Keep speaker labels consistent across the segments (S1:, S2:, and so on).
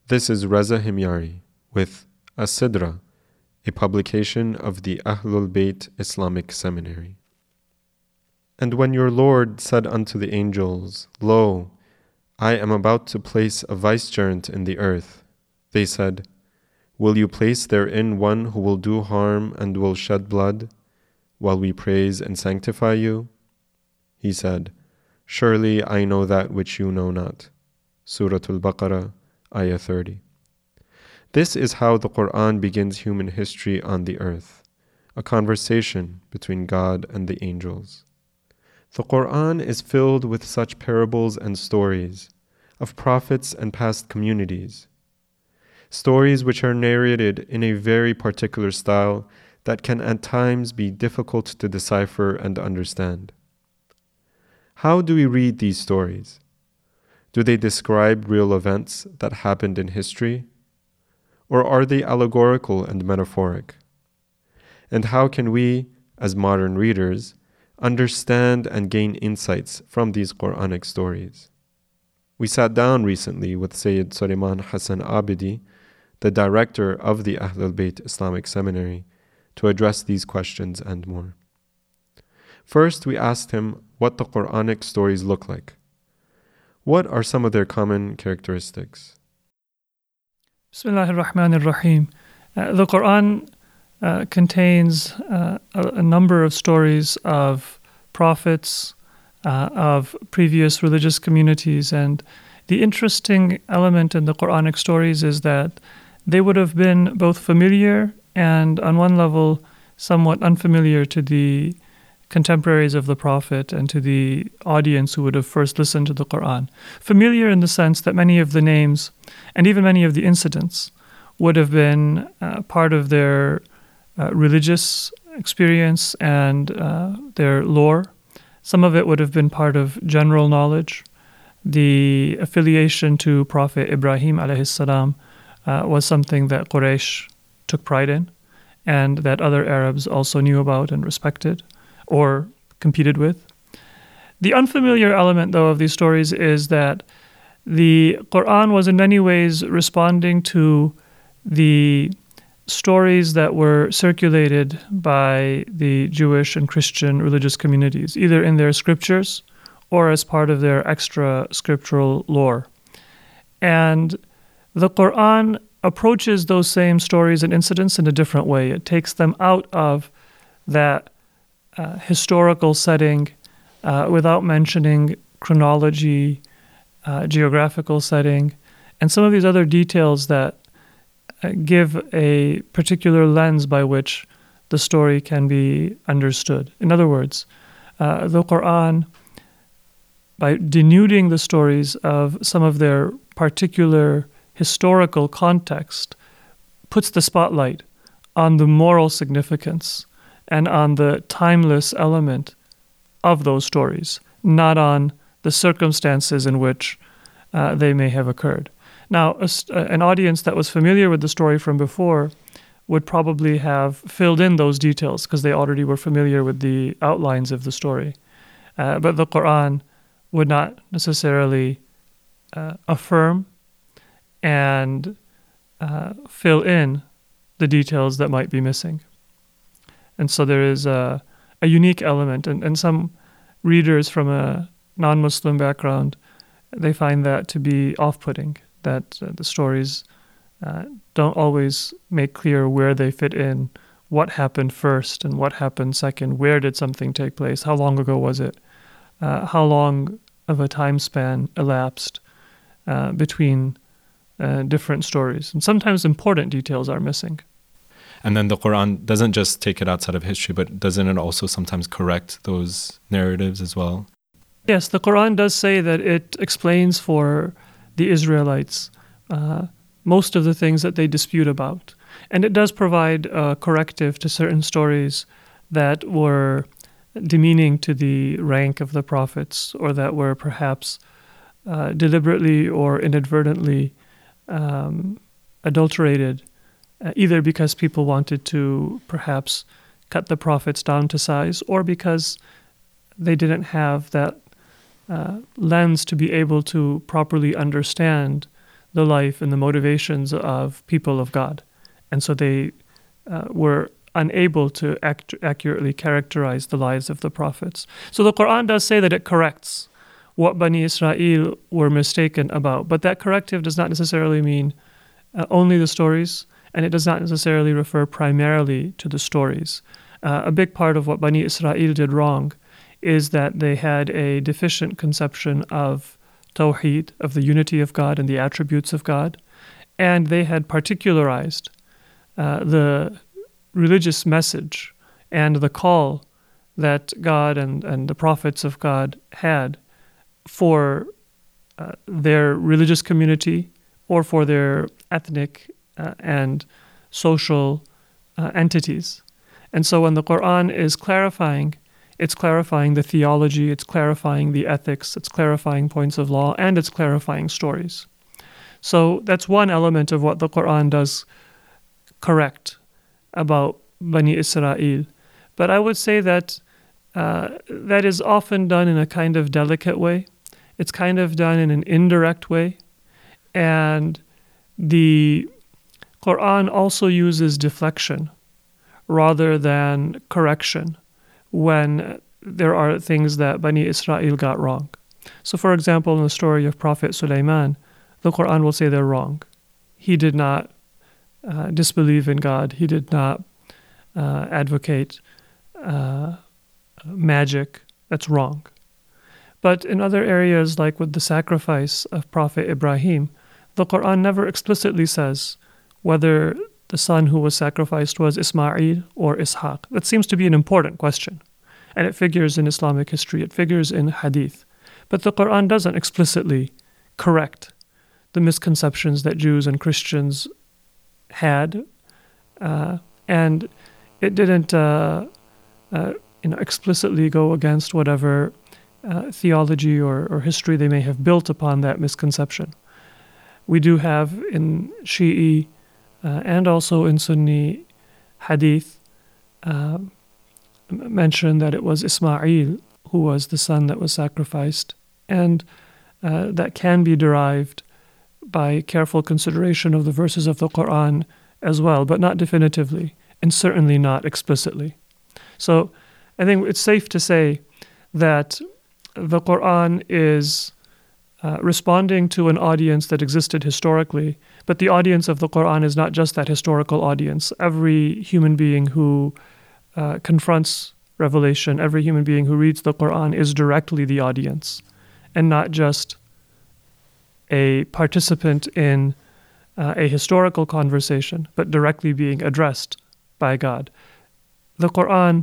S1: This is Reza Himyari with As-Sidra, a publication of the Ahlul Bayt Islamic Seminary. And when your Lord said unto the angels, Lo, I am about to place a vicegerent in the earth, they said, Will you place therein one who will do harm and will shed blood, while we praise and sanctify you? He said, Surely I know that which you know not. Surah Al-Baqarah, Ayah 30. This is how the Quran begins human history on the earth, a conversation between God and the angels. The Quran is filled with such parables and stories of prophets and past communities, stories which are narrated in a very particular style that can at times be difficult to decipher and understand. How do we read these stories? Do they describe real events that happened in history? Or are they allegorical and metaphoric? And how can we, as modern readers, understand and gain insights from these Quranic stories? We sat down recently with Sayyid Sulaiman Hassan Abidi, the director of the Ahlul Bayt Islamic Seminary, to address these questions and more. First, we asked him what the Quranic stories look like. What are some of their common characteristics?
S2: Bismillahir Rahmanir Rahim. The Quran contains a number of stories of prophets, of previous religious communities, and the interesting element in the Quranic stories is that they would have been both familiar and, on one level, somewhat unfamiliar to the contemporaries of the Prophet and to the audience who would have first listened to the Quran. Familiar in the sense that many of the names and even many of the incidents would have been part of their religious experience and their lore. Some of it would have been part of general knowledge. The affiliation to Prophet Ibrahim alayhi salam was something that Quraysh took pride in and that other Arabs also knew about and respected or competed with. The unfamiliar element, though, of these stories is that the Quran was in many ways responding to the stories that were circulated by the Jewish and Christian religious communities, either in their scriptures or as part of their extra scriptural lore. And the Quran approaches those same stories and incidents in a different way. It takes them out of that historical setting without mentioning chronology, geographical setting, and some of these other details that give a particular lens by which the story can be understood. In other words, the Quran, by denuding the stories of some of their particular historical context, puts the spotlight on the moral significance and on the timeless element of those stories, not on the circumstances in which they may have occurred. Now, an audience that was familiar with the story from before would probably have filled in those details because they already were familiar with the outlines of the story. But the Quran would not necessarily affirm and fill in the details that might be missing. And so there is a unique element, and some readers from a non-Muslim background, they find that to be off-putting, that the stories don't always make clear where they fit in, what happened first and what happened second, where did something take place, how long ago was it, how long of a time span elapsed between different stories. And sometimes important details are missing.
S1: And then the Quran doesn't just take it outside of history, but doesn't it also sometimes correct those narratives as well?
S2: Yes, the Quran does say that it explains for the Israelites most of the things that they dispute about. And it does provide a corrective to certain stories that were demeaning to the rank of the prophets or that were perhaps deliberately or inadvertently adulterated, either because people wanted to perhaps cut the prophets down to size or because they didn't have that lens to be able to properly understand the life and the motivations of people of God. And so they were unable to accurately characterize the lives of the prophets. So the Quran does say that it corrects what Bani Israel were mistaken about, but that corrective does not necessarily mean only the stories, and it does not necessarily refer primarily to the stories. A big part of what Bani Israel did wrong is that they had a deficient conception of Tawheed, of the unity of God and the attributes of God, and they had particularized the religious message and the call that God and the prophets of God had for their religious community or for their ethnic and social entities. And so when the Quran is clarifying, it's clarifying the theology, it's clarifying the ethics, it's clarifying points of law, and it's clarifying stories. So that's one element of what the Quran does correct about Bani Israel. But I would say that that is often done in a kind of delicate way. It's kind of done in an indirect way. And the Quran also uses deflection rather than correction when there are things that Bani Israel got wrong. So for example, in the story of Prophet Sulaiman, the Quran will say they're wrong. He did not disbelieve in God. He did not advocate magic. That's wrong. But in other areas, like with the sacrifice of Prophet Ibrahim, the Quran never explicitly says whether the son who was sacrificed was Ismail or Ishaq. That seems to be an important question. And it figures in Islamic history. It figures in hadith. But the Quran doesn't explicitly correct the misconceptions that Jews and Christians had. And it didn't explicitly go against whatever theology or history they may have built upon that misconception. We do have in Shi'i and also in Sunni hadith mentioned that it was Ismail who was the son that was sacrificed, and that can be derived by careful consideration of the verses of the Quran as well, but not definitively, and certainly not explicitly. So I think it's safe to say that the Quran is responding to an audience that existed historically, but the audience of the Quran is not just that historical audience. Every human being who confronts revelation, every human being who reads the Quran is directly the audience, and not just a participant in a historical conversation, but directly being addressed by God. The Quran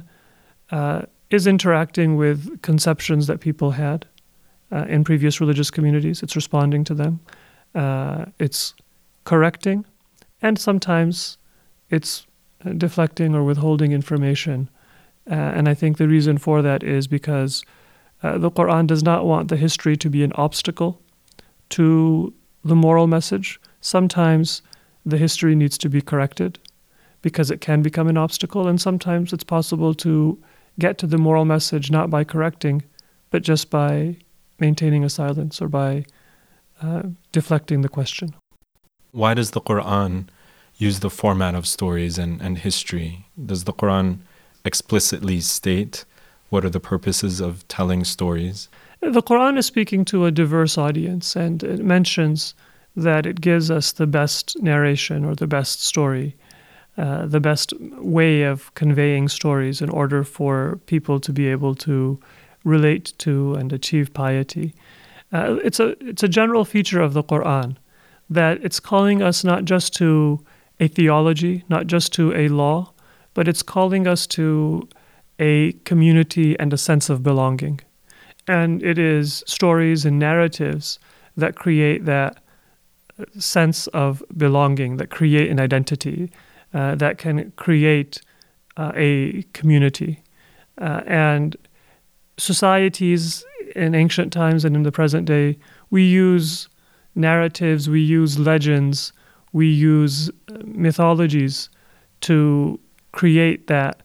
S2: is interacting with conceptions that people had in previous religious communities. It's responding to them. It's correcting, and sometimes it's deflecting or withholding information. And I think the reason for that is because the Quran does not want the history to be an obstacle to the moral message. Sometimes the history needs to be corrected because it can become an obstacle, and sometimes it's possible to get to the moral message not by correcting, but just by maintaining a silence or by deflecting the question.
S1: Why does the Quran use the format of stories and history? Does the Quran explicitly state what are the purposes of telling stories?
S2: The Quran is speaking to a diverse audience, and it mentions that it gives us the best narration or the best story, the best way of conveying stories in order for people to be able to relate to and achieve piety. It's a general feature of the Quran that it's calling us not just to a theology, not just to a law, but it's calling us to a community and a sense of belonging. And it is stories and narratives that create that sense of belonging, that create an identity, that can create a community. And societies in ancient times and in the present day, we use narratives, we use legends, we use mythologies to create that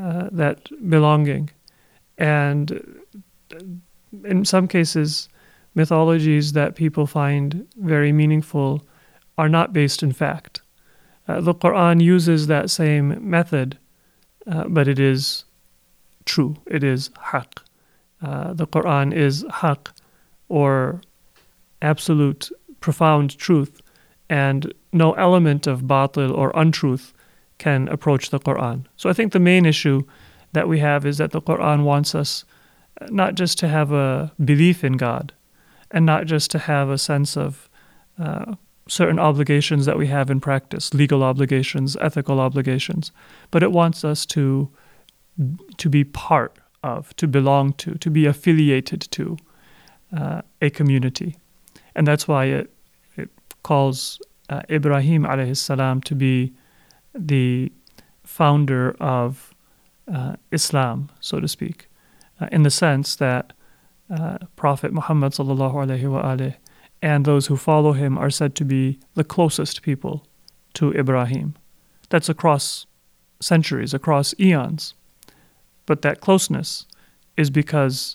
S2: belonging. And in some cases, mythologies that people find very meaningful are not based in fact. The Quran uses that same method, but it is true. It is haqq. The Quran is haqq, or absolute, profound truth, and no element of batil or untruth can approach the Quran. So I think the main issue that we have is that the Quran wants us not just to have a belief in God, and not just to have a sense of certain obligations that we have in practice, legal obligations, ethical obligations, but it wants us to be part of, to belong to be affiliated to a community. And that's why it calls Ibrahim alayhi salam to be the founder of Islam, so to speak, in the sense that Prophet Muhammad sallallahu alaihi wasallam and those who follow him are said to be the closest people to Ibrahim. That's across centuries, across eons. But that closeness is because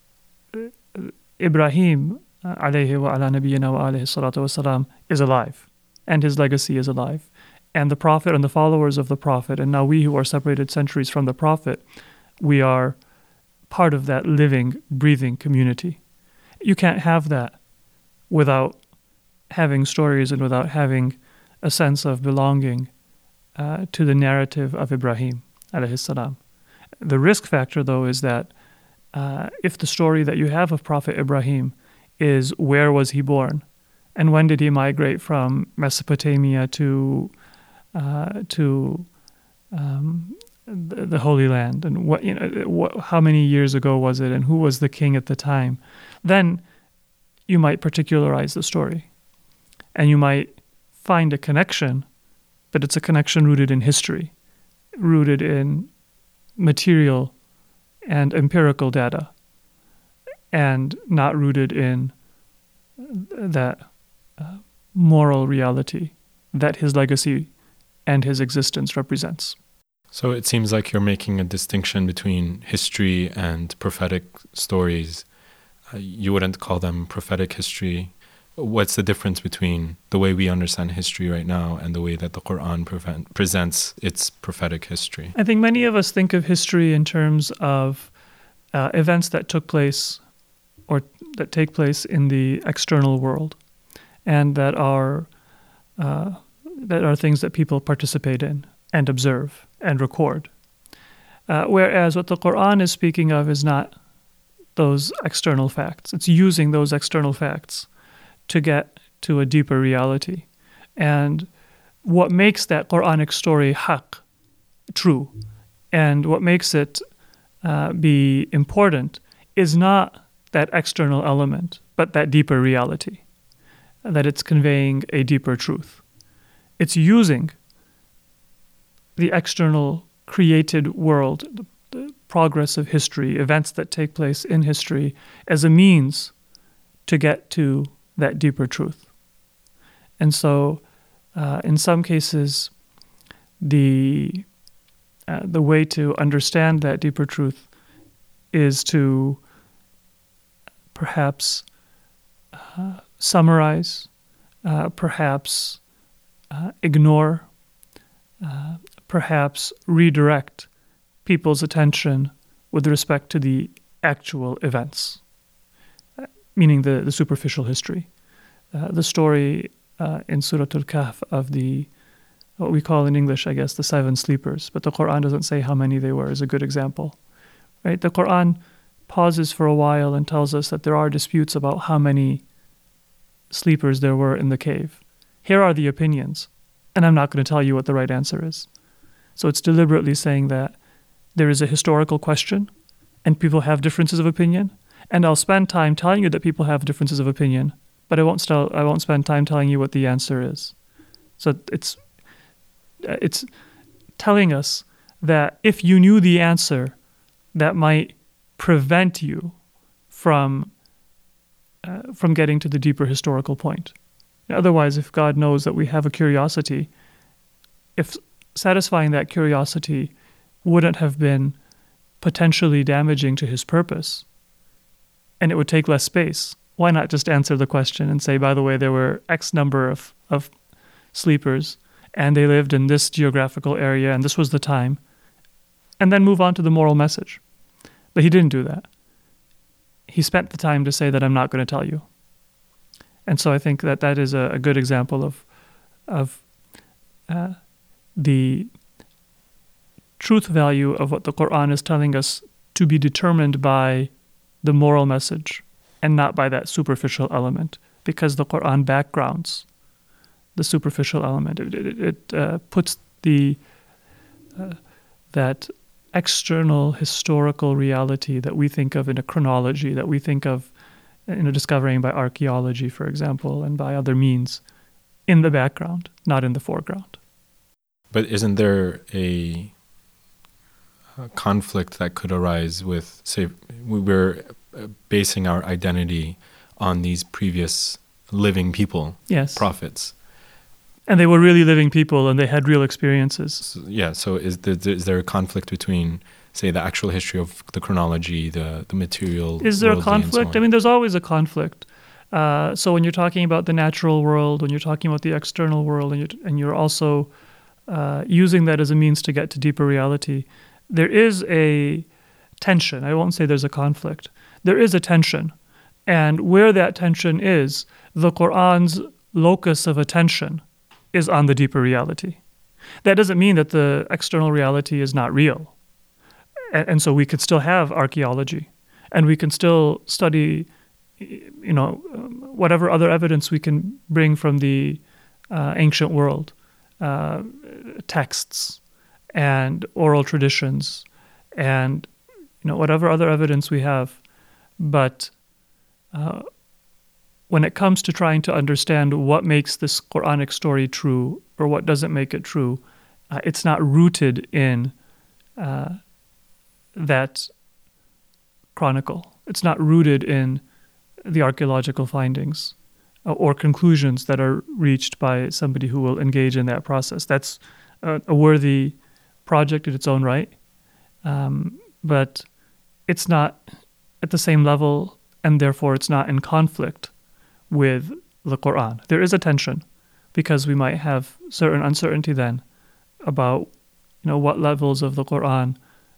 S2: Ibrahim alayhi wa ala nabiyyina wa alayhi salatu wasalam is alive, and his legacy is alive. And the Prophet and the followers of the Prophet, and now we who are separated centuries from the Prophet, we are part of that living, breathing community. You can't have that without having stories and without having a sense of belonging to the narrative of Ibrahim alayhi salam. The risk factor, though, is that if the story that you have of Prophet Ibrahim is where was he born, and when did he migrate from Mesopotamia to the Holy Land, and how many years ago was it, and who was the king at the time, then you might particularize the story, and you might find a connection, but it's a connection rooted in history, rooted in material and empirical data, and not rooted in that moral reality that his legacy and his existence represents.
S1: So it seems like you're making a distinction between history and prophetic stories. You wouldn't call them prophetic history. What's the difference between the way we understand history right now and the way that the Quran presents its prophetic history?
S2: I think many of us think of history in terms of events that took place or that take place in the external world, and that are things that people participate in and observe and record. Whereas what the Quran is speaking of is not those external facts. It's using those external facts to get to a deeper reality. And what makes that Quranic story haqq, true, and what makes it be important is not that external element, but that deeper reality, that it's conveying a deeper truth. It's using the external created world, the progress of history, events that take place in history, as a means to get to that deeper truth. And so, in some cases, the way to understand that deeper truth is to perhaps summarize, perhaps ignore, perhaps redirect people's attention with respect to the actual events, meaning the superficial history. The story in Surah Al-Kahf of what we call in English, I guess, the 7 sleepers, but the Quran doesn't say how many they were, is a good example. Right? The Quran pauses for a while and tells us that there are disputes about how many sleepers there were in the cave. Here are the opinions, and I'm not going to tell you what the right answer is. So it's deliberately saying that there is a historical question, and people have differences of opinion, and I'll spend time telling you that people have differences of opinion, but I won't spend time telling you what the answer is. So it's telling us that if you knew the answer, that might prevent you from getting to the deeper historical point. Otherwise, if God knows that we have a curiosity, if satisfying that curiosity wouldn't have been potentially damaging to his purpose, and it would take less space, why not just answer the question and say, by the way, there were X number of sleepers, and they lived in this geographical area, and this was the time, and then move on to the moral message. But he didn't do that. He spent the time to say that I'm not going to tell you. And so I think that is a good example of the truth value of what the Quran is telling us to be determined by the moral message and not by that superficial element, because the Quran backgrounds the superficial element. It puts that external historical reality that we think of in a chronology, that we think of discovering by archaeology, for example, and by other means, in the background, not in the foreground.
S1: But isn't there a conflict that could arise with, say, we're basing our identity on these previous living people,
S2: yes,
S1: prophets?
S2: And they were really living people, and they had real experiences.
S1: So is there a conflict between, say, the actual history of the chronology, the material?
S2: Is there a conflict? I mean, there's always a conflict. So when you're talking about the natural world, when you're talking about the external world, and you're also using that as a means to get to deeper reality, there is a tension. I won't say there's a conflict. There is a tension. And where that tension is, the Qur'an's locus of attention is on the deeper reality. That doesn't mean that the external reality is not real. And so we could still have archaeology, and we can still study, whatever other evidence we can bring from the ancient world, texts and oral traditions, and whatever other evidence we have. But when it comes to trying to understand what makes this Quranic story true or what doesn't make it true, it's not rooted in that chronicle. It's not rooted in the archaeological findings or conclusions that are reached by somebody who will engage in that process. That's a worthy project in its own right, but it's not at the same level, and therefore it's not in conflict with the Quran. There is a tension, because we might have certain uncertainty then about what levels of the Quran,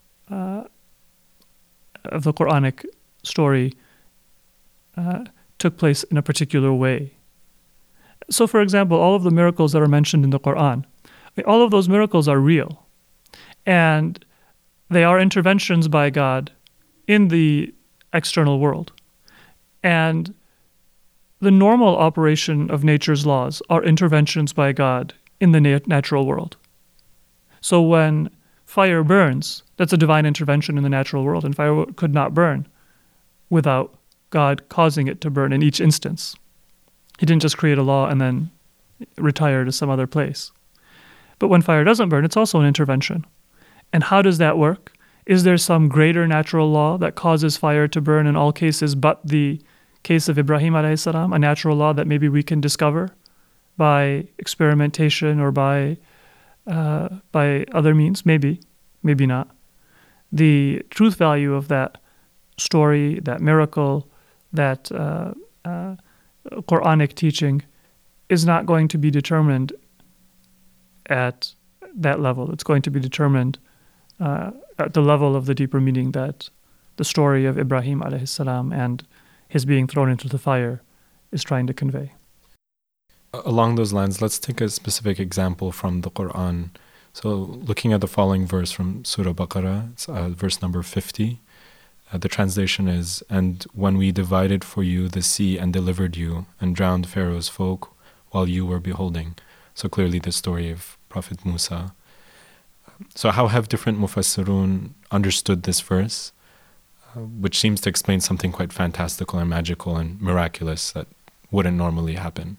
S2: of the Quranic story took place in a particular way. So, for example, all of the miracles that are mentioned in the Quran, all of those miracles are real, and they are interventions by God in the external world. And the normal operation of nature's laws are interventions by God in the natural world. So when fire burns, that's a divine intervention in the natural world, and fire could not burn without God causing it to burn in each instance. He didn't just create a law and then retire to some other place. But when fire doesn't burn, it's also an intervention. And how does that work? Is there some greater natural law that causes fire to burn in all cases but the case of Ibrahim alayhi salam, a natural law that maybe we can discover by experimentation or by other means? Maybe, maybe not. The truth value of that story, that miracle, that Quranic teaching is not going to be determined at that level. It's going to be determined at the level of the deeper meaning that the story of Ibrahim alayhi salam and his being thrown into the fire is trying to convey.
S1: Along those lines, let's take a specific example from the Quran. So looking at the following verse from Surah Baqarah, it's verse number 50. The translation is, "And when we divided for you the sea and delivered you and drowned Pharaoh's folk while you were beholding." So clearly the story of Prophet Musa. So how have different mufassirun understood this verse, which seems to explain something quite fantastical and magical and miraculous that wouldn't normally happen?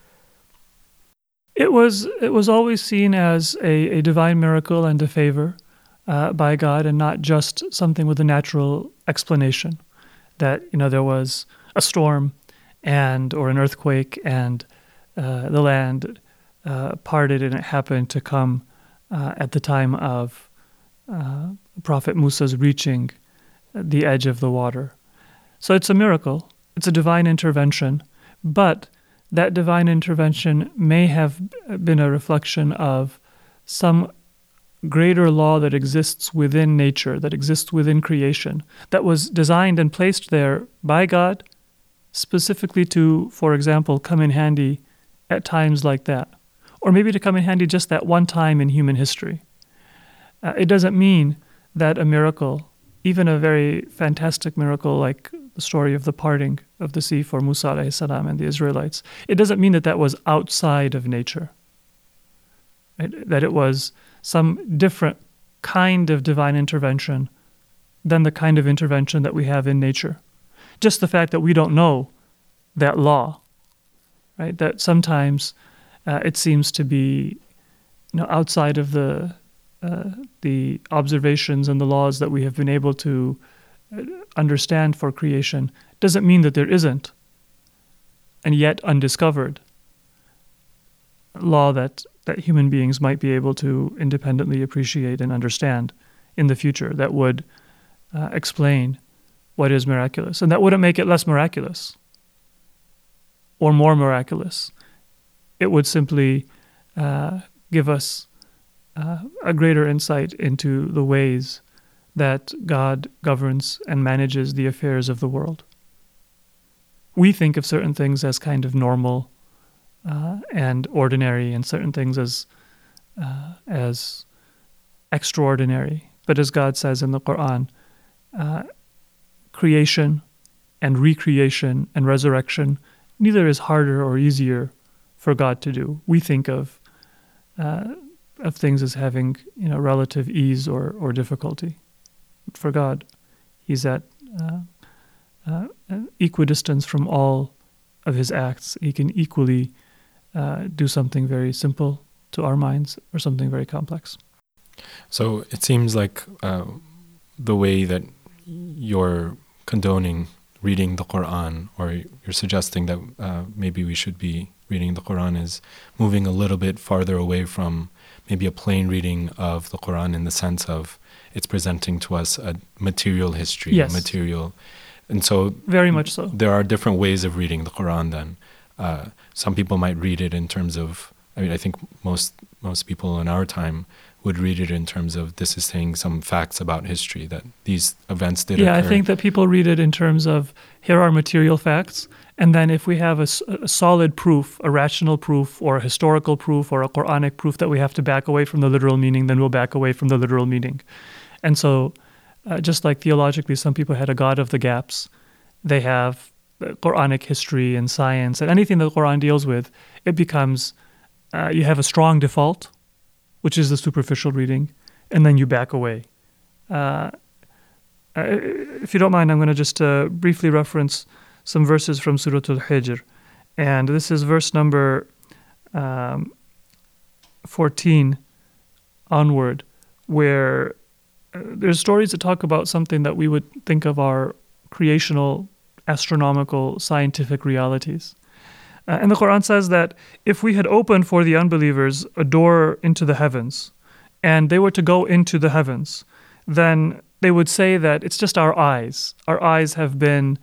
S2: It was always seen as a divine miracle and a favor by God, and not just something with a natural explanation. That there was a storm or an earthquake, and the land parted, and it happened to come at the time of Prophet Musa's reaching the edge of the water. So it's a miracle, it's a divine intervention, but that divine intervention may have been a reflection of some greater law that exists within nature, that exists within creation, that was designed and placed there by God specifically to, for example, come in handy at times like that, or maybe to come in handy just that one time in human history. It doesn't mean that a miracle, even a very fantastic miracle like the story of the parting of the sea for Musa alayhi salam and the Israelites, it doesn't mean that that was outside of nature, right? That it was some different kind of divine intervention than the kind of intervention that we have in nature. Just the fact that we don't know that law, right? That sometimes it seems to be, outside of the observations and the laws that we have been able to understand for creation, doesn't mean that there isn't and yet undiscovered law that human beings might be able to independently appreciate and understand in the future that would explain what is miraculous. And that wouldn't make it less miraculous or more miraculous. It would simply give us a greater insight into the ways that God governs and manages the affairs of the world. We think of certain things as kind of normal and ordinary, and certain things as extraordinary. But as God says in the Quran, creation and recreation and resurrection neither is harder or easier for God to do. We think of things as having relative ease or difficulty. For God, He's at equidistance from all of His acts. He can equally do something very simple to our minds or something very complex.
S1: So it seems like the way that you're condoning reading the Quran, or you're suggesting that maybe we should be reading the Quran, is moving a little bit farther away from maybe a plain reading of the Quran, in the sense of it's presenting to us a material history,
S2: yes.
S1: And so
S2: very much so.
S1: There are different ways of reading the Quran then. Some people might read it in terms of, I think most people in our time would read it in terms of, this is saying some facts about history, that these events did occur.
S2: Yeah, I think that people read it in terms of, here are material facts, and then if we have a solid proof, a rational proof, or a historical proof, or a Quranic proof that we have to back away from the literal meaning, then we'll back away from the literal meaning. And so, just like theologically, some people had a God of the gaps, they have Quranic history and science, and anything that the Quran deals with, it becomes, you have a strong default, which is the superficial reading, and then you back away. If you don't mind, I'm going to just briefly reference some verses from Surah Al-Hijr. And this is verse number 14 onward, where there's stories that talk about something that we would think of our creational, astronomical, scientific realities. And the Quran says that if we had opened for the unbelievers a door into the heavens, and they were to go into the heavens, then they would say that it's just our eyes. Our eyes have been,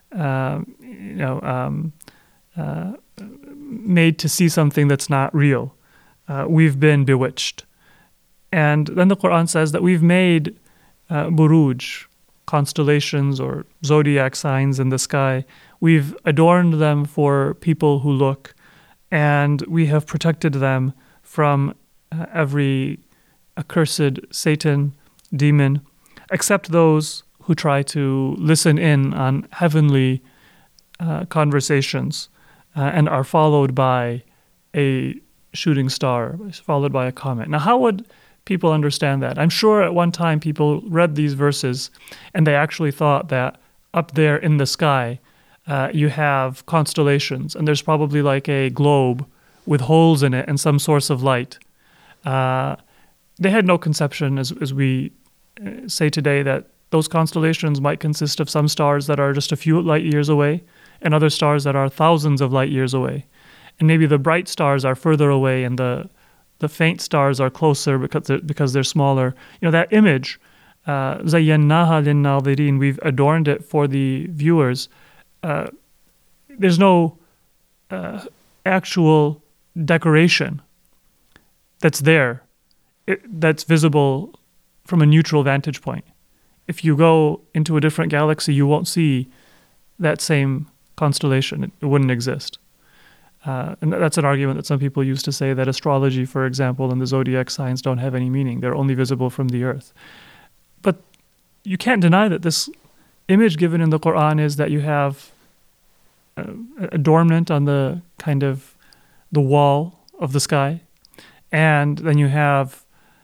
S2: made to see something that's not real. We've been bewitched. And then the Quran says that we've made buruj, constellations or zodiac signs in the sky. We've adorned them for people who look, and we have protected them from every accursed Satan, demon, except those who try to listen in on heavenly conversations and are followed by a shooting star, followed by a comet. Now, how would people understand that? I'm sure at one time people read these verses and they actually thought that up there in the sky you have constellations, and there's probably like a globe with holes in it and some source of light. They had no conception, as we say today, that those constellations might consist of some stars that are just a few light years away and other stars that are thousands of light years away. And maybe the bright stars are further away and the faint stars are closer because they're smaller. That image, زَيَّنَّاهَا لِلنَّاظِرِينَ, we've adorned it for the viewers. there's no actual decoration that's there, that's visible from a neutral vantage point. If you go into a different galaxy, you won't see that same constellation. It wouldn't exist. And that's an argument that some people use to say that astrology, for example, and the zodiac signs don't have any meaning. They're only visible from the earth. But you can't deny that this image given in the Quran is that you have adornment on the kind of the wall of the sky, and then you have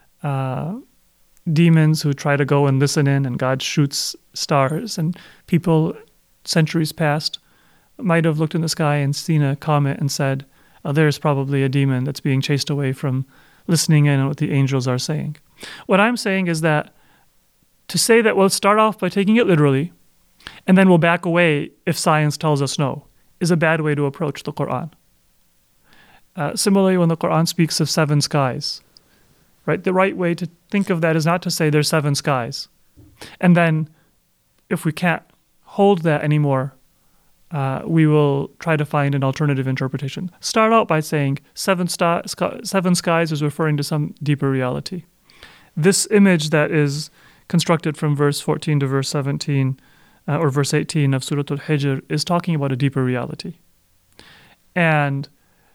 S2: demons who try to go and listen in, and God shoots stars, and people centuries past might have looked in the sky and seen a comet and said, oh, there's probably a demon that's being chased away from listening in on what the angels are saying. What I'm saying is that to say that we'll start off by taking it literally and then we'll back away if science tells us no is a bad way to approach the Quran. Similarly, when the Quran speaks of 7 skies, right, the right way to think of that is not to say there's 7 skies. And then if we can't hold that anymore, we will try to find an alternative interpretation. Start out by saying 7 skies is referring to some deeper reality. This image that is constructed from verse 14 to verse 17 or verse 18 of Surah Al-Hijr is talking about a deeper reality. And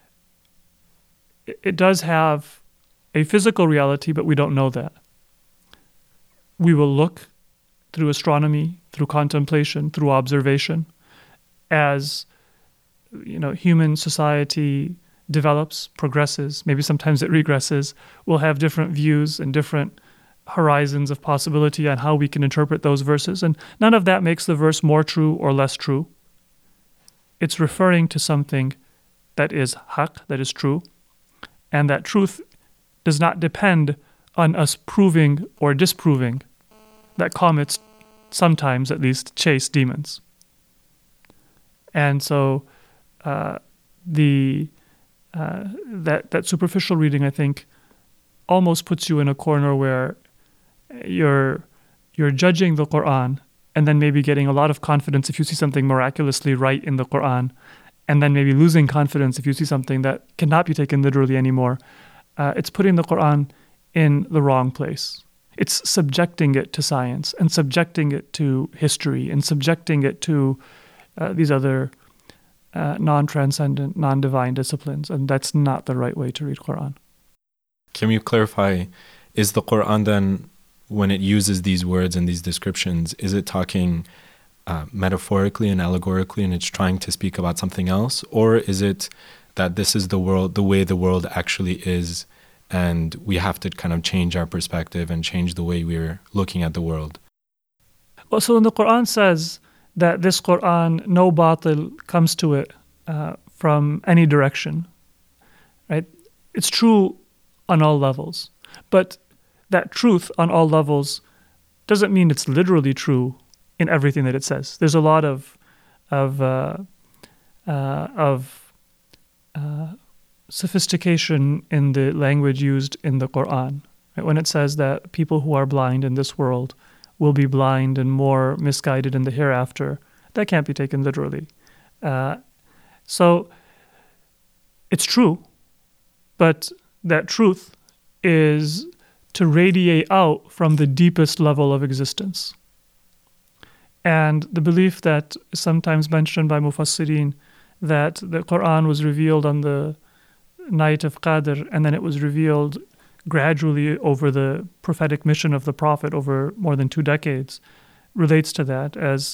S2: it does have a physical reality, but we don't know that. We will look through astronomy, through contemplation, through observation, as human society develops, progresses, maybe sometimes it regresses, we'll have different views and different horizons of possibility on how we can interpret those verses. And none of that makes the verse more true or less true. It's referring to something that is haq, that is true, and that truth does not depend on us proving or disproving that comets sometimes, at least, chase demons. And so that superficial reading, I think, almost puts you in a corner where you're judging the Quran and then maybe getting a lot of confidence if you see something miraculously right in the Quran, and then maybe losing confidence if you see something that cannot be taken literally anymore. It's putting the Quran in the wrong place. It's subjecting it to science and subjecting it to history and subjecting it to these other non-transcendent, non-divine disciplines, and that's not the right way to read Quran.
S3: Can you clarify, is the Quran then, when it uses these words and these descriptions, is it talking metaphorically and allegorically and it's trying to speak about something else? Or is it that this is the world, the way the world actually is, and we have to kind of change our perspective and change the way we're looking at the world?
S2: Well, so when the Quran says that this Quran, no batil comes to it from any direction, right? It's true on all levels. But that truth on all levels doesn't mean it's literally true in everything that it says. There's a lot of sophistication in the language used in the Quran. Right? When it says that people who are blind in this world will be blind and more misguided in the hereafter, that can't be taken literally. So it's true, but that truth is to radiate out from the deepest level of existence. And the belief that is sometimes mentioned by Mufassirin, that the Quran was revealed on the night of Qadr, and then it was revealed gradually over the prophetic mission of the Prophet over more than 2 decades, relates to that, as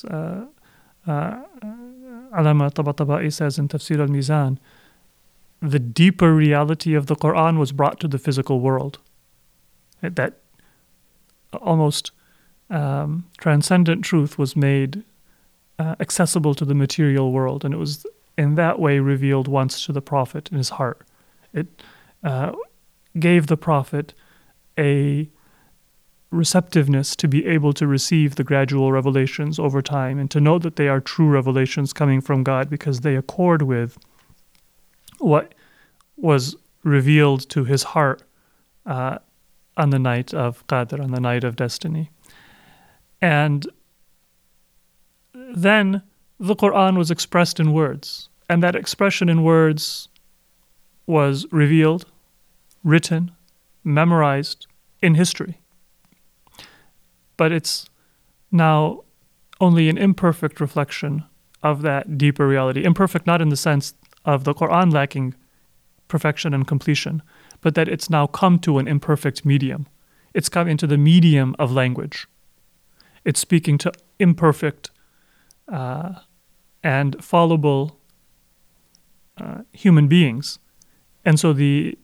S2: Allama Tabatabai says in Tafsir al-Mizan. The deeper reality of the Quran was brought to the physical world. That almost transcendent truth was made accessible to the material world, and it was in that way revealed once to the Prophet in his heart. It gave the Prophet a receptiveness to be able to receive the gradual revelations over time and to know that they are true revelations coming from God because they accord with what was revealed to his heart on the night of Qadr, on the night of destiny. And then the Quran was expressed in words, and that expression in words was revealed, written, memorized in history. But it's now only an imperfect reflection of that deeper reality. Imperfect not in the sense of the Quran lacking perfection and completion, but that it's now come to an imperfect medium. It's come into the medium of language. It's speaking to imperfect and fallible human beings. And so the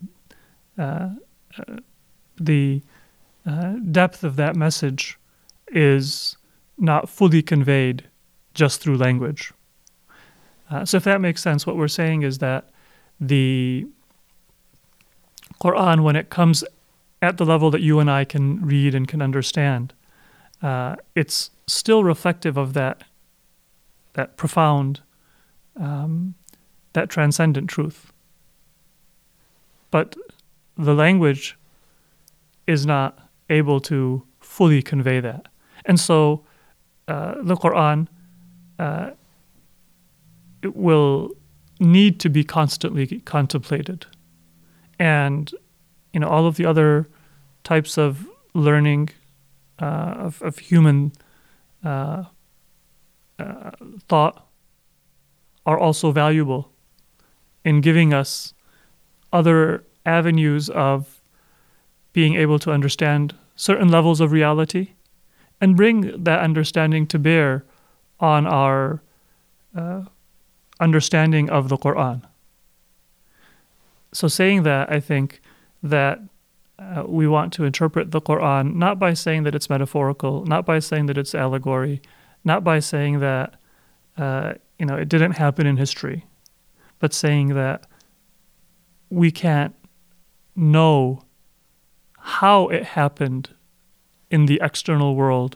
S2: depth of that message is not fully conveyed just through language. So if that makes sense, what we're saying is that the Quran, when it comes at the level that you and I can read and can understand, it's still reflective of that profound, that transcendent truth. But the language is not able to fully convey that. And so the Quran it will need to be constantly contemplated. And all of the other types of learning of human thought are also valuable in giving us other avenues of being able to understand certain levels of reality and bring that understanding to bear on our understanding of the Quran. So saying that, I think that we want to interpret the Quran not by saying that it's metaphorical, not by saying that it's allegory, not by saying that it didn't happen in history, but saying that we can't know how it happened in the external world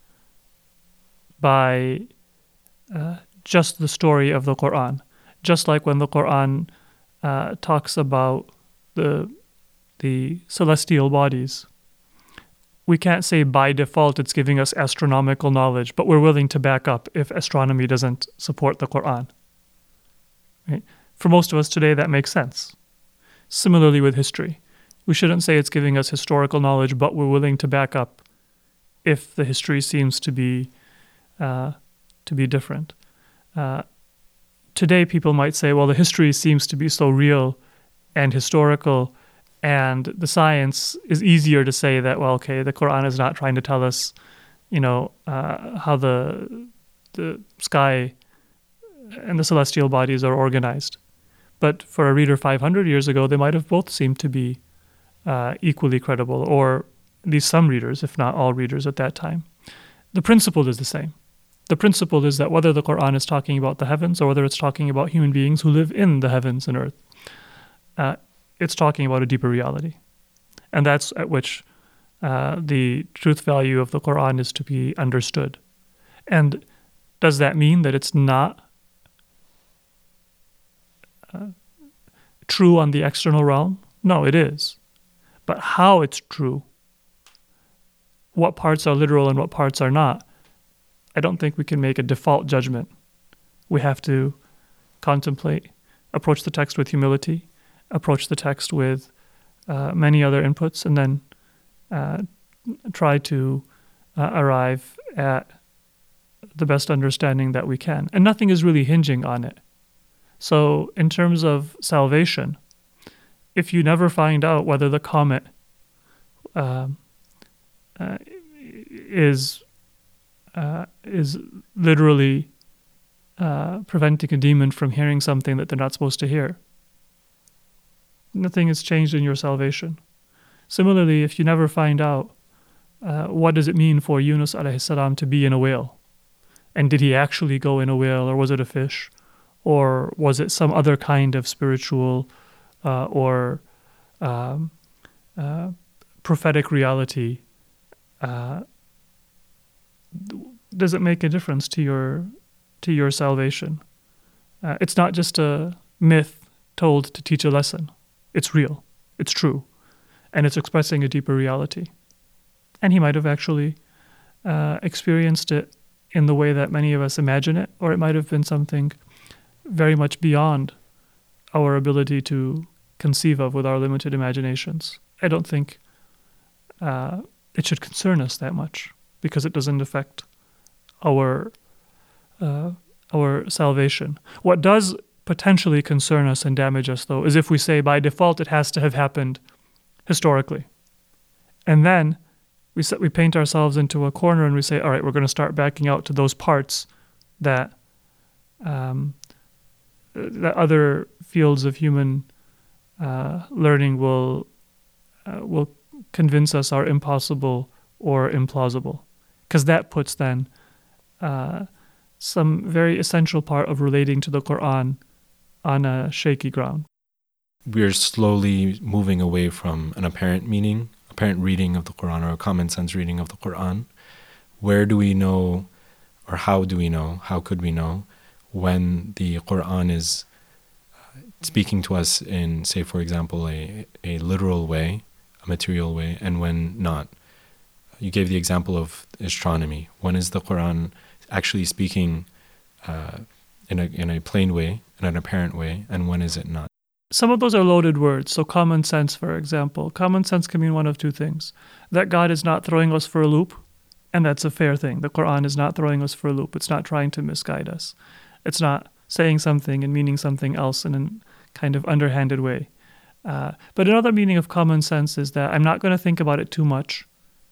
S2: by just the story of the Quran. Just like when the Quran talks about the celestial bodies, we can't say by default it's giving us astronomical knowledge, but we're willing to back up if astronomy doesn't support the Quran. Right? For most of us today, that makes sense. Similarly with history. We shouldn't say it's giving us historical knowledge, but we're willing to back up if the history seems to be different. Today, people might say, well, the history seems to be so real and historical, and the science is easier to say that, well, okay, the Quran is not trying to tell us, how the sky and the celestial bodies are organized. But for a reader 500 years ago, they might have both seemed to be equally credible, or at least some readers, if not all readers at that time. The principle is the same. The principle is that whether the Quran is talking about the heavens or whether it's talking about human beings who live in the heavens and earth, it's talking about a deeper reality. And that's at which the truth value of the Quran is to be understood. And does that mean that it's not true on the external realm? No, it is. But how it's true, what parts are literal and what parts are not, I don't think we can make a default judgment. We have to contemplate, approach the text with humility, approach the text with many other inputs, and then try to arrive at the best understanding that we can. And nothing is really hinging on it. So in terms of salvation, if you never find out whether the comet is literally preventing a demon from hearing something that they're not supposed to hear, nothing has changed in your salvation. Similarly, if you never find out what does it mean for Yunus alayhi salam to be in a whale, and did he actually go in a whale, or was it a fish, or was it some other kind of spiritual or prophetic reality, does it make a difference to your salvation? It's not just a myth told to teach a lesson. It's real. It's true. And it's expressing a deeper reality. And he might have actually experienced it in the way that many of us imagine it, or it might have been something very much beyond our ability to conceive of with our limited imaginations. I don't think it should concern us that much, because it doesn't affect our salvation. What does potentially concern us and damage us, though, is if we say by default it has to have happened historically. And then we paint ourselves into a corner and we say, all right, we're going to start backing out to those parts that that other fields of human learning will convince us are impossible or implausible, because that puts then some very essential part of relating to the Quran on a shaky ground.
S3: We're slowly moving away from an apparent meaning, apparent reading of the Quran, or a common sense reading of the Quran. Where do we know, or how do we know, how could we know when the Quran is speaking to us in, say, for example, a literal way, a material way, and when not? You gave the example of astronomy. When is the Quran actually speaking in a plain way, in an apparent way, and when is it not?
S2: Some of those are loaded words. So common sense, for example. Common sense can mean one of two things. That God is not throwing us for a loop, and that's a fair thing. The Quran is not throwing us for a loop. It's not trying to misguide us. It's not saying something and meaning something else in a kind of underhanded way. But another meaning of common sense is that I'm not going to think about it too much.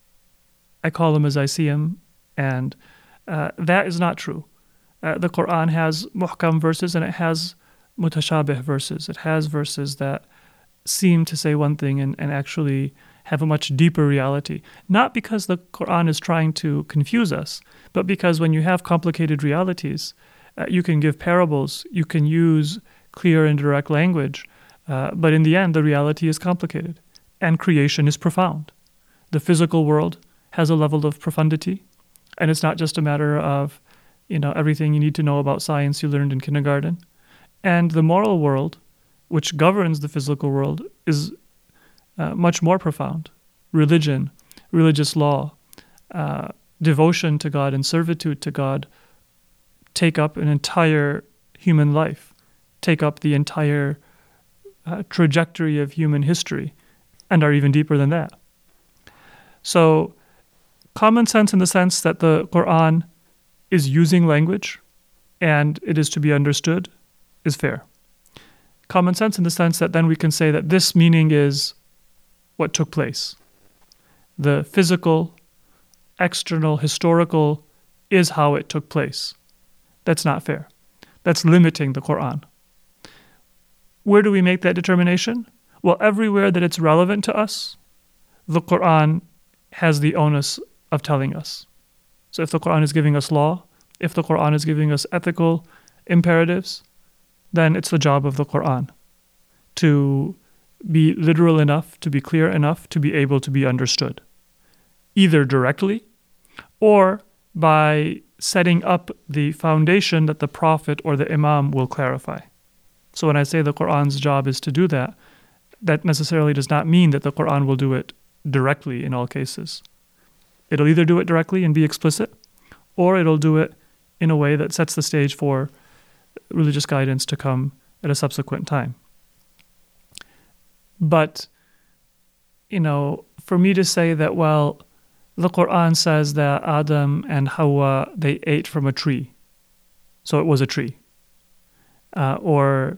S2: I call them as I see them, and that is not true. The Quran has muhkam verses and it has mutashabih verses. It has verses that seem to say one thing and actually have a much deeper reality. Not because the Quran is trying to confuse us, but because when you have complicated realities, you can give parables, you can use clear and direct language, but in the end, the reality is complicated, and creation is profound. The physical world has a level of profundity, and it's not just a matter of, everything you need to know about science you learned in kindergarten. And the moral world, which governs the physical world, is much more profound. Religion, religious law, devotion to God and servitude to God take up an entire human life, take up the entire trajectory of human history, and are even deeper than that. So, common sense in the sense that the Quran is using language and it is to be understood is fair. Common sense in the sense that then we can say that this meaning is what took place. The physical, external, historical is how it took place. That's not fair. That's limiting the Quran. Where do we make that determination? Well, everywhere that it's relevant to us, the Quran has the onus of telling us. So if the Quran is giving us law, if the Quran is giving us ethical imperatives, then it's the job of the Quran to be literal enough, to be clear enough, to be able to be understood, either directly or by setting up the foundation that the Prophet or the Imam will clarify. So when I say the Quran's job is to do that, that necessarily does not mean that the Quran will do it directly in all cases. It'll either do it directly and be explicit, or it'll do it in a way that sets the stage for religious guidance to come at a subsequent time. But, for me to say that, well, the Quran says that Adam and Hawa, they ate from a tree, so it was a tree. Or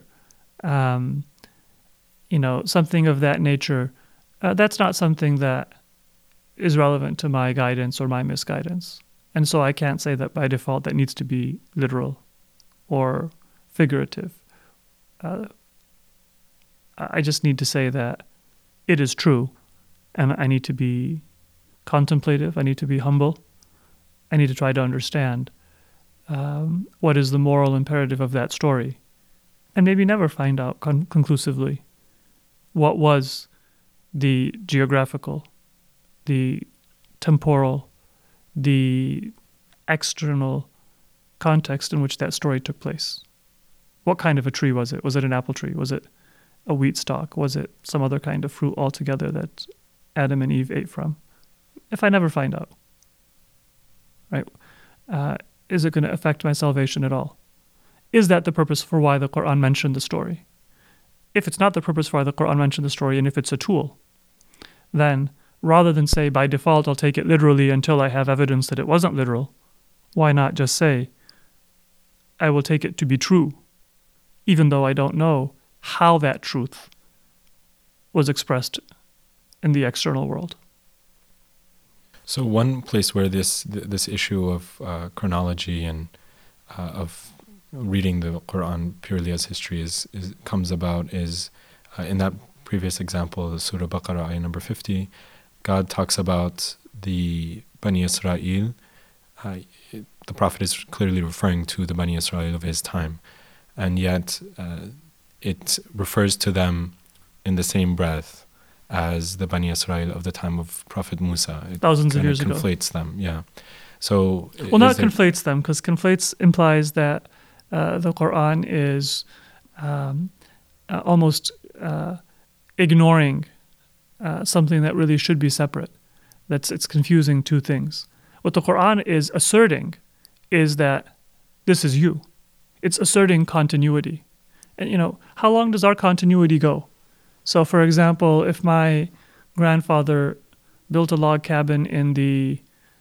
S2: something of that nature, that's not something that is relevant to my guidance or my misguidance. And so I can't say that by default that needs to be literal or figurative. I just need to say that it is true, and I need to be contemplative, I need to be humble, I need to try to understand what is the moral imperative of that story, and maybe never find out conclusively what was the geographical, the temporal, the external context in which that story took place. What kind of a tree was it? Was it an apple tree? Was it a wheat stalk? Was it some other kind of fruit altogether that Adam and Eve ate from? If I never find out, right? is it going to affect my salvation at all? Is that the purpose for why the Quran mentioned the story? If it's not the purpose for why the Quran mentioned the story, and if it's a tool, then rather than say by default I'll take it literally until I have evidence that it wasn't literal, why not just say I will take it to be true, even though I don't know how that truth was expressed in the external world.
S3: So one place where this issue of chronology and of reading the Quran purely as history comes about is in that previous example, Surah Baqarah, ayah number 50. God talks about the Bani Israel. The Prophet is clearly referring to the Bani Israel of his time, and yet it refers to them in the same breath as the Bani Israel of the time of Prophet Musa. It
S2: thousands of years ago.
S3: Conflates them, yeah. So,
S2: well, not conflates them, because conflates implies that the Quran is almost ignoring something that really should be separate. It's confusing two things. What the Quran is asserting is that this is you. It's asserting continuity. And how long does our continuity go? So, for example, if my grandfather built a log cabin in the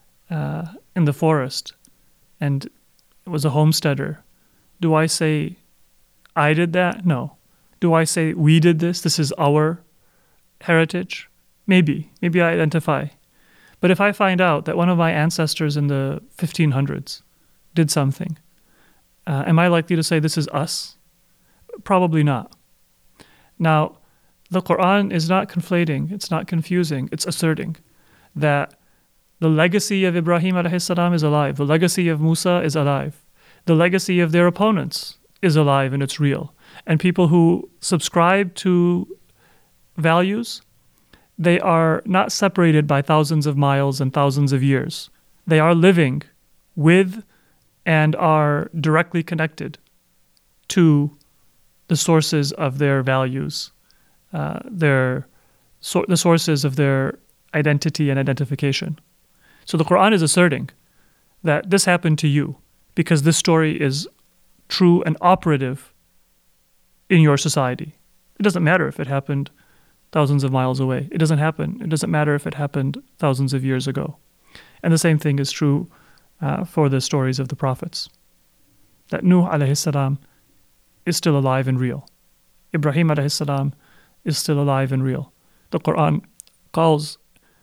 S2: forest and was a homesteader, do I say I did that? No. Do I say we did this? This is our heritage? Maybe I identify. But if I find out that one of my ancestors in the 1500s did something, am I likely to say this is us? Probably not. Now, the Quran is not conflating, it's not confusing, it's asserting that the legacy of Ibrahim alayhi salam is alive, the legacy of Musa is alive, the legacy of their opponents is alive and it's real. And people who subscribe to values, they are not separated by thousands of miles and thousands of years. They are living with and are directly connected to the sources of their values, the sources of their identity and identification. So the Quran is asserting that this happened to you because this story is true and operative in your society. It doesn't matter if it happened thousands of miles away. It doesn't matter if it happened thousands of years ago. And the same thing is true for the stories of the prophets. That Nuh alayhi salam is still alive and real. Ibrahim alayhi salam is still alive and real. The Quran calls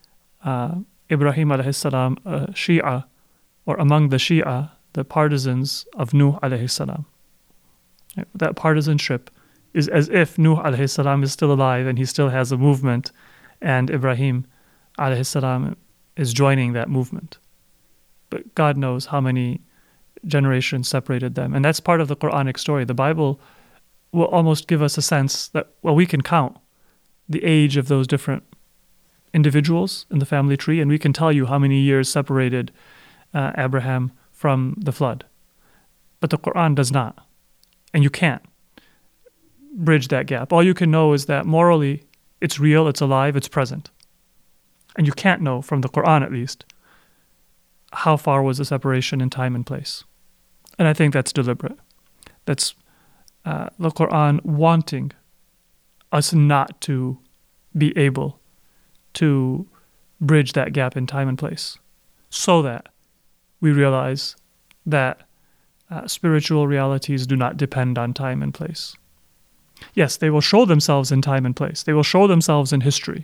S2: Ibrahim alayhi salam a Shia, or among the Shia, the partisans of Nuh alayhi salam. That partisanship is as if Nuh alayhi salam is still alive and he still has a movement, and Ibrahim alayhi salam is joining that movement. But God knows how many generations separated them. And that's part of the Quranic story. The Bible will almost give us a sense that, we can count the age of those different individuals in the family tree, and we can tell you how many years separated Abraham from the flood. But the Quran does not. And you can't bridge that gap. All you can know is that morally it's real, it's alive, it's present. And you can't know, from the Quran at least, how far was the separation in time and place. And I think that's deliberate. That's the Quran wanting us not to be able to bridge that gap in time and place, so that we realize that spiritual realities do not depend on time and place. Yes, they will show themselves in time and place. They will show themselves in history.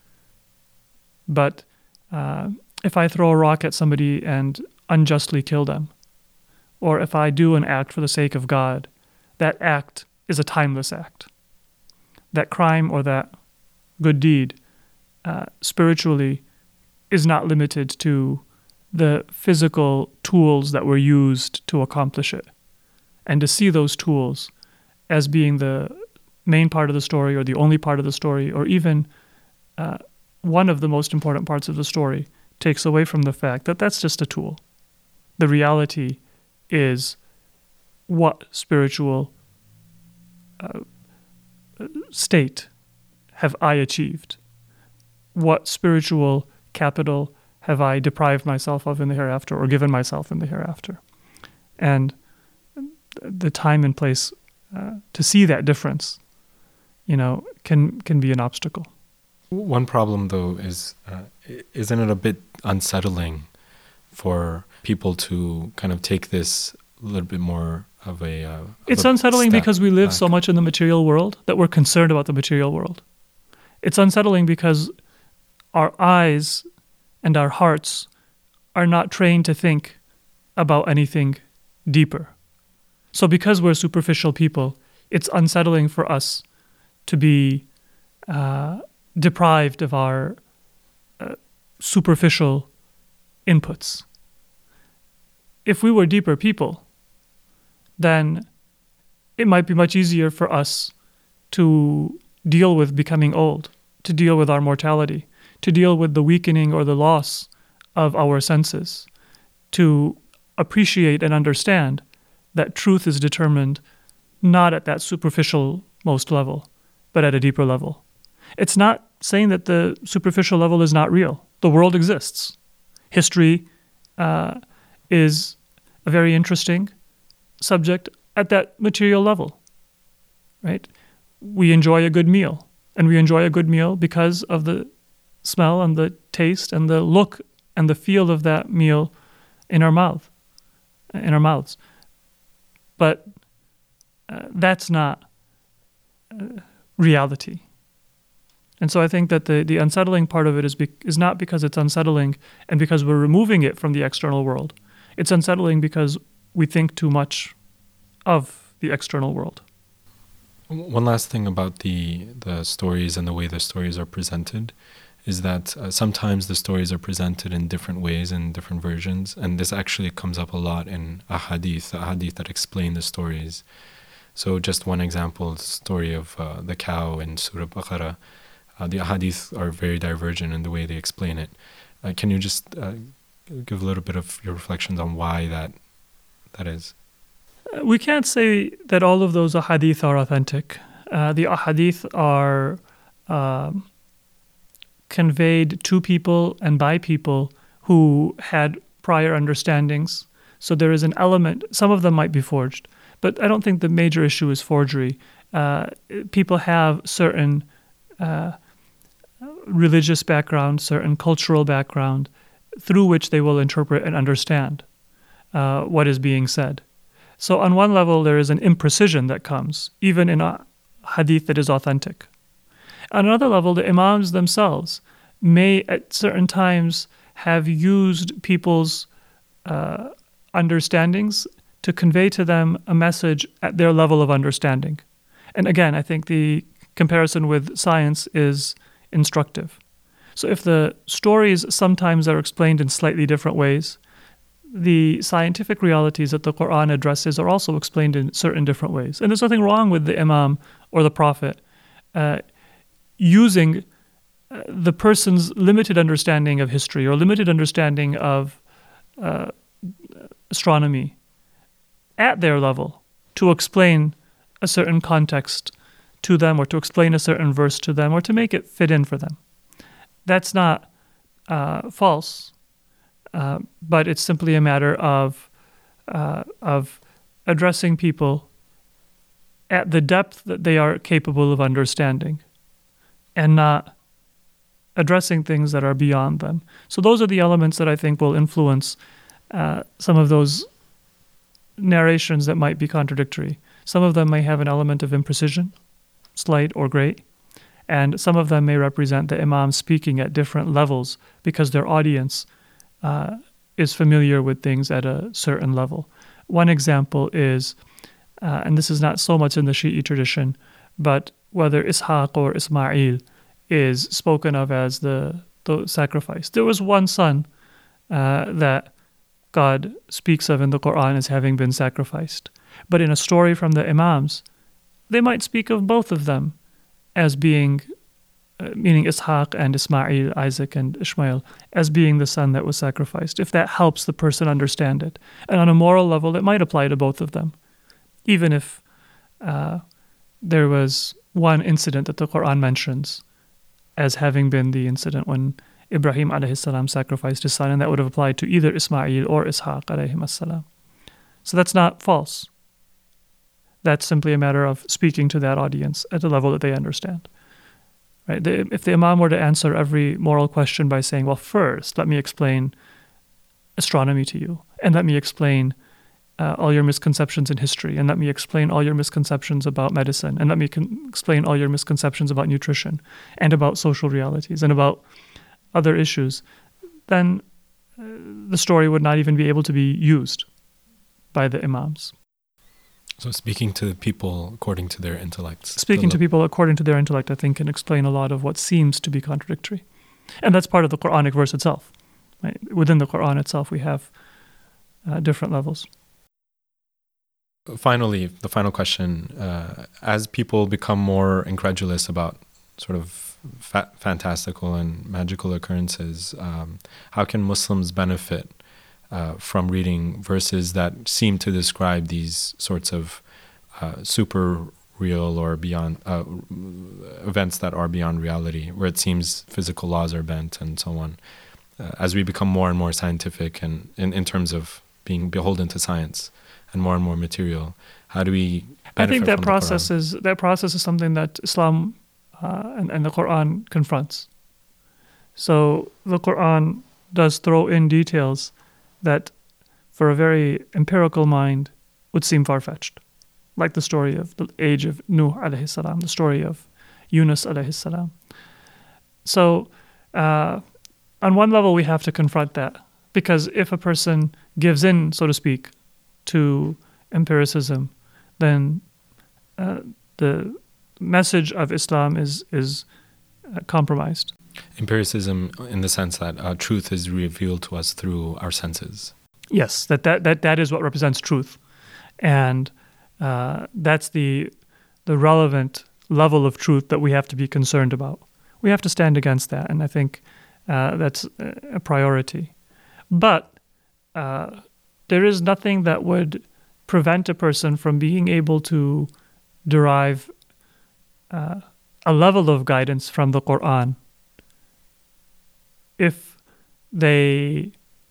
S2: But if I throw a rock at somebody and unjustly kill them, or if I do an act for the sake of God, that act is a timeless act. That crime or that good deed spiritually is not limited to the physical tools that were used to accomplish it. And to see those tools as being the main part of the story, or the only part of the story, or even one of the most important parts of the story, takes away from the fact that that's just a tool. The reality is what spiritual state have I achieved? What spiritual capital have I deprived myself of in the hereafter, or given myself in the hereafter? And the time and place to see that difference, can be an obstacle.
S3: One problem, though, is isn't it a bit unsettling for people to kind of take this a little bit more of a...
S2: It's unsettling because we live so much in the material world that we're concerned about the material world. It's unsettling because our eyes and our hearts are not trained to think about anything deeper. So because we're superficial people, it's unsettling for us to be deprived of our superficial inputs. If we were deeper people, then it might be much easier for us to deal with becoming old, to deal with our mortality, to deal with the weakening or the loss of our senses, to appreciate and understand that truth is determined not at that superficial most level, but at a deeper level. It's not saying that the superficial level is not real. The world exists. History is a very interesting subject at that material level, right? We enjoy a good meal, and we enjoy a good meal because of the smell and the taste and the look and the feel of that meal in our mouths. But that's not reality. And so I think that the unsettling part of it is not because it's unsettling and because we're removing it from the external world. It's unsettling because we think too much of the external world.
S3: One last thing about the stories and the way the stories are presented is that sometimes the stories are presented in different ways, in different versions, and this actually comes up a lot in ahadith that explain the stories. So just one example, the story of the cow in Surah Baqarah. The ahadith are very divergent in the way they explain it. Can you just give a little bit of your reflections on why that is?
S2: We can't say that all of those ahadith are authentic. The ahadith are conveyed to people and by people who had prior understandings. So there is an element, some of them might be forged, but I don't think the major issue is forgery. People have certain religious background, certain cultural background, through which they will interpret and understand what is being said. So on one level, there is an imprecision that comes, even in a hadith that is authentic. On another level, the imams themselves may at certain times have used people's understandings to convey to them a message at their level of understanding. And again, I think the comparison with science is instructive. So if the stories sometimes are explained in slightly different ways, the scientific realities that the Quran addresses are also explained in certain different ways. And there's nothing wrong with the Imam or the Prophet using the person's limited understanding of history or limited understanding of astronomy at their level to explain a certain context to them or to explain a certain verse to them or to make it fit in for them. That's not false, but it's simply a matter of addressing people at the depth that they are capable of understanding and not addressing things that are beyond them. So those are the elements that I think will influence some of those narrations that might be contradictory. Some of them may have an element of imprecision, slight or great, and some of them may represent the imam speaking at different levels because their audience is familiar with things at a certain level. One example is, and this is not so much in the Shi'i tradition, but whether Ishaq or Ismail is spoken of as the sacrifice. There was one son that God speaks of in the Quran as having been sacrificed. But in a story from the Imams, they might speak of both of them as being, meaning Ishaq and Ismail, Isaac and Ishmael, as being the son that was sacrificed, if that helps the person understand it. And on a moral level, it might apply to both of them, even if there was one incident that the Quran mentions as having been the incident when Ibrahim alayhi salam sacrificed his son, and that would have applied to either Ismail or Ishaq alayhi salam. So that's not false. That's simply a matter of speaking to that audience at the level that they understand. Right? If the Imam were to answer every moral question by saying, well, first, let me explain astronomy to you, and let me explain all your misconceptions in history, and let me explain all your misconceptions about medicine, and let me explain all your misconceptions about nutrition, and about social realities, and about other issues, then the story would not even be able to be used by the Imams.
S3: So speaking to people according to their intellects.
S2: Speaking to people according to their intellect, I think, can explain a lot of what seems to be contradictory. And that's part of the Quranic verse itself. Right? Within the Quran itself, we have different levels.
S3: Finally, the final question. As people become more incredulous about sort of fantastical and magical occurrences, how can Muslims benefit from reading verses that seem to describe these sorts of super real or beyond events that are beyond reality, where it seems physical laws are bent and so on? As we become more and more scientific and in terms of being beholden to science and more material, how do we benefit
S2: I think that
S3: from
S2: process is something that Islam and the Quran confronts. So the Quran does throw in details that for a very empirical mind would seem far-fetched, like the story of the age of Nuh alayhi salam, the story of Yunus alayhi salam. So on one level we have to confront that, because if a person gives in, so to speak, to empiricism, then the message of Islam is compromised.
S3: Empiricism in the sense that truth is revealed to us through our senses.
S2: Yes, that is what represents truth. And that's the relevant level of truth that we have to be concerned about. We have to stand against that, and I think that's a priority. But there is nothing that would prevent a person from being able to derive a level of guidance from the Quran if they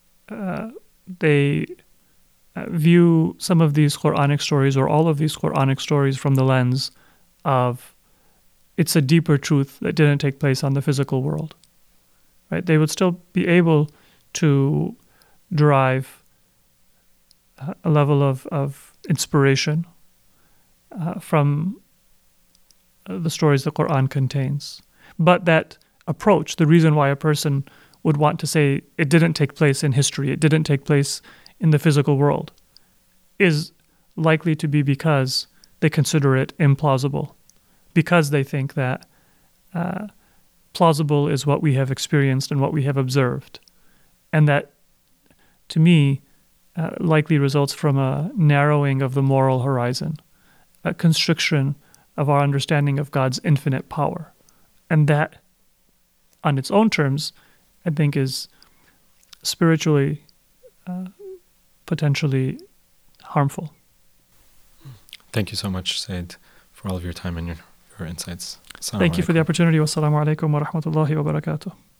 S2: view some of these Quranic stories or all of these Quranic stories from the lens of it's a deeper truth that didn't take place on the physical world. Right? They would still be able to derive a level of inspiration from the stories the Quran contains. But that approach, the reason why a person would want to say it didn't take place in history, it didn't take place in the physical world, is likely to be because they consider it implausible, because they think that plausible is what we have experienced and what we have observed. And that, to me, likely results from a narrowing of the moral horizon, a constriction of our understanding of God's infinite power. And that, on its own terms, I think is spiritually potentially harmful.
S3: Thank you so much, Said, for all of your time and your insights.
S2: Thank you for the opportunity. Wassalamu alaikum wa rahmatullahi wa barakatuh.